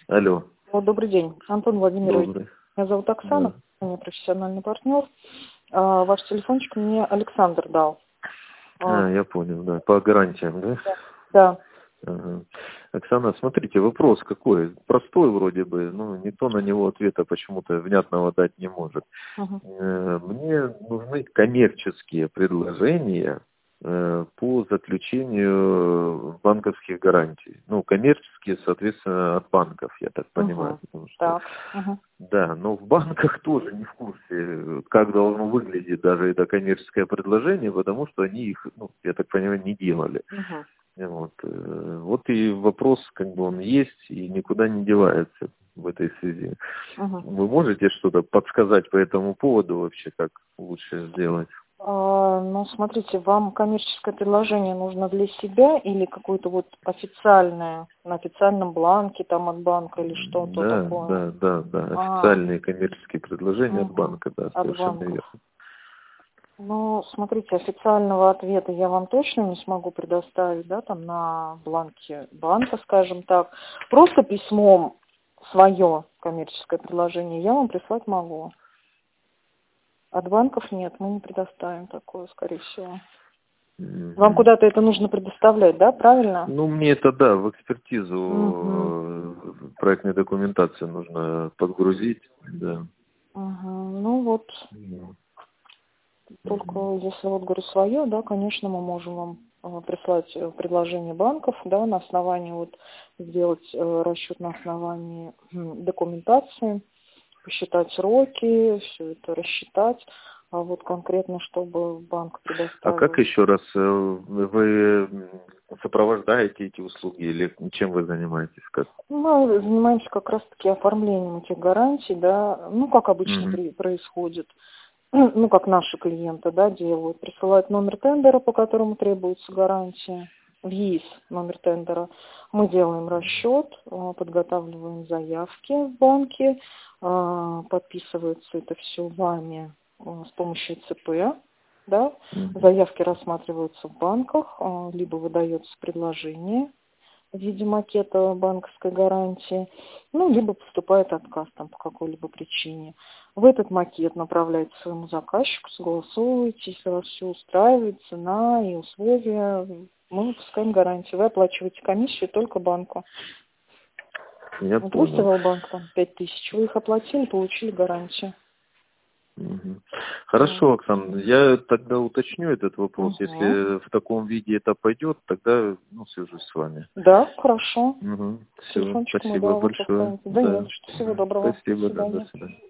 Алло, Добрый день, Антон Владимирович. добрый. Меня зовут Да. Оксана, я профессиональный партнер. Ваш телефончик мне Александр дал. Я понял, да. По гарантиям, да? Да. Ага. Оксана, смотрите, вопрос какой? Простой вроде бы, но никто на него ответа почему-то внятного дать не может. Мгм. Мне нужны коммерческие предложения по заключению банковских гарантий. Ну, коммерческие, соответственно, от банков, я так понимаю. Мгм. Потому что, Так. Мгм. да, но в банках тоже не в курсе, как должно выглядеть даже это коммерческое предложение, потому что они их, ну, я так понимаю, не делали. Мгм. Вот и вопрос, как бы он есть и никуда не девается в этой связи. Мгм. Вы можете что-то подсказать по этому поводу вообще, как лучше сделать? Ну, смотрите, вам коммерческое предложение нужно для себя или какое-то вот официальное, на официальном бланке там от банка или что-то Да, такое? да, да, да. А, Официальные коммерческие предложения от мгм. банка, да, От совершенно банков. верно. Ну, смотрите, официального ответа я вам точно не смогу предоставить, да, там на бланке банка, скажем так. Просто письмом свое коммерческое предложение я вам прислать могу. От банков нет, мы не предоставим такое, скорее всего. Вам Мгм. куда-то это нужно предоставлять, да, правильно? Ну, мне это, да, в экспертизу Угу. проектной документации нужно подгрузить, да. Угу. Ну вот, только Мгм. если вот говорю свое, да, конечно, мы можем вам прислать предложение банков, да, на основании вот сделать расчет на основании документации, посчитать сроки, все это рассчитать, а вот конкретно, чтобы банк А как предоставил. еще раз вы сопровождаете эти услуги или чем вы занимаетесь? Как? Мы занимаемся как раз-таки оформлением этих гарантий, да, ну, как обычно Мгм. происходит. Ну, как наши клиенты, да, делают, присылают номер тендера, по которому требуется гарантия, в ЕИС номер тендера. Мы делаем расчет, подготавливаем заявки в банке, подписывается это все вами с помощью ЦП, да, Мгм. заявки рассматриваются в банках, либо выдается предложение в виде макета банковской гарантии, ну, либо поступает отказ там по какой-либо причине. В этот макет направляете своему заказчику, согласовываете, если вас все устраивает, цена и условия, мы выпускаем гарантию. Вы оплачиваете комиссию только банку. Я Вот понял. выставил банк там 5000, вы их оплатили, получили гарантию. Мгм. Вот. Хорошо, Оксана, я тогда уточню этот вопрос. Мгм. Если в таком виде это пойдет, тогда свяжусь с вами. Да, хорошо. Угу. Все, Телефончик мой, спасибо да, вот большое. оставите. Да нет, Да. что всего Мгм. доброго. До Спасибо, да, до свидания. свидания.